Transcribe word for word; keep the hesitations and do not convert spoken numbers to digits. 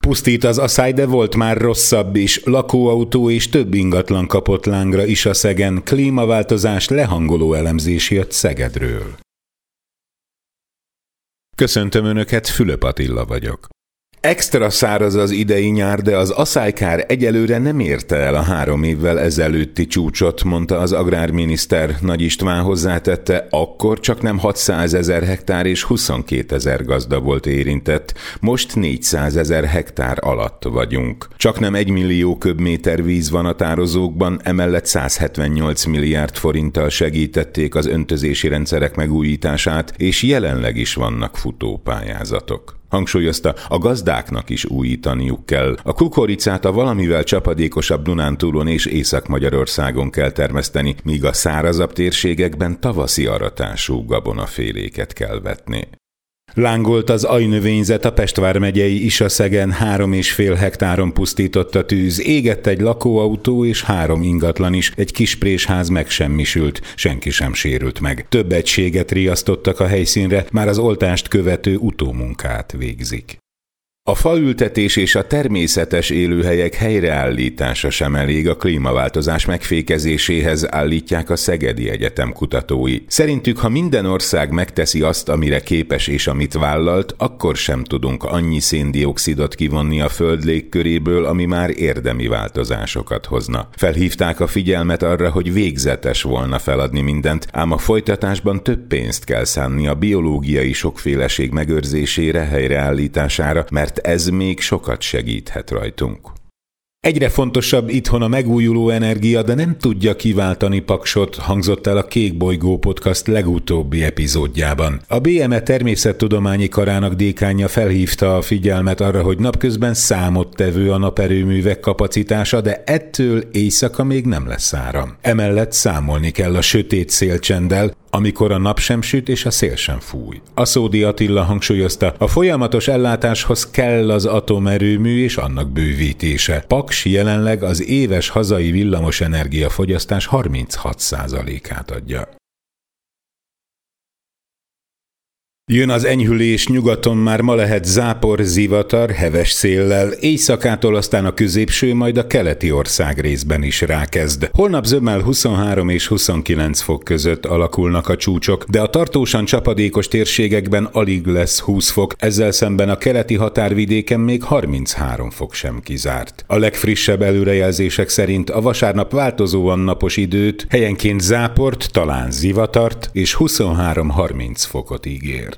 Pusztít az aszály, de volt már rosszabb is. Lakóautó és több ingatlan kapott lángra Ishaszegen. Klímaváltozás lehangoló elemzés jött Szegedről. Köszöntöm Önöket, Fülöp Attila vagyok. Extra száraz az idei nyár, de az aszálykár egyelőre nem érte el a három évvel ezelőtti csúcsot, mondta az agrárminiszter. Nagy István hozzátette, akkor csak nem hatszázezer hektár és huszonkétezer gazda volt érintett, most négyszázezer hektár alatt vagyunk. Csak nem egy millió köbméter víz van a tározókban, emellett százhetvennyolc milliárd forinttal segítették az öntözési rendszerek megújítását, és jelenleg is vannak futópályázatok. Hangsúlyozta, a gazdáknak is újítaniuk kell. A kukoricát a valamivel csapadékosabb Dunántúlon és Észak-Magyarországon kell termeszteni, míg a szárazabb térségekben tavaszi aratású gabonaféléket kell vetni. Lángolt az ajnövényzet, a Pest vármegyei Ishaszegen három és fél hektáron pusztított a tűz. Égett egy lakóautó és három ingatlan is, egy kisprésház megsemmisült, senki sem sérült meg. Több egységet riasztottak a helyszínre, már az oltást követő utómunkát végzik. A faültetés és a természetes élőhelyek helyreállítása sem elég a klímaváltozás megfékezéséhez, állítják a Szegedi Egyetem kutatói. Szerintük, ha minden ország megteszi azt, amire képes és amit vállalt, akkor sem tudunk annyi széndioxidot kivonni a föld légköréből, ami már érdemi változásokat hozna. Felhívták a figyelmet arra, hogy végzetes volna feladni mindent, ám a folytatásban több pénzt kell szánni a biológiai sokféleség megőrzésére, helyreállítására, mert ez még sokat segíthet rajtunk. Egyre fontosabb itthon a megújuló energia, de nem tudja kiváltani Paksot, hangzott el a Kék Bolygó Podcast legutóbbi epizódjában. A bé em e természettudományi karának dékánja felhívta a figyelmet arra, hogy napközben számottevő a naperőművek kapacitása, de ettől éjszaka még nem lesz áram. Emellett számolni kell a sötét szélcsenddel, amikor a nap sem süt és a szél sem fúj. Aszódi Attila hangsúlyozta, a folyamatos ellátáshoz kell az atomerőmű és annak bővítése. Paks jelenleg az éves hazai villamosenergia fogyasztás harminchat százalékát adja. Jön az enyhülés, nyugaton már ma lehet zápor, zivatar, heves széllel, éjszakától aztán a középső, majd a keleti ország részben is rákezd. Holnap zömmel huszonhárom és huszonkilenc fok között alakulnak a csúcsok, de a tartósan csapadékos térségekben alig lesz húsz fok, ezzel szemben a keleti határvidéken még harminchárom fok sem kizárt. A legfrissebb előrejelzések szerint a vasárnap változóan napos időt, helyenként záport, talán zivatart és huszonhárom-harminc fokot ígér.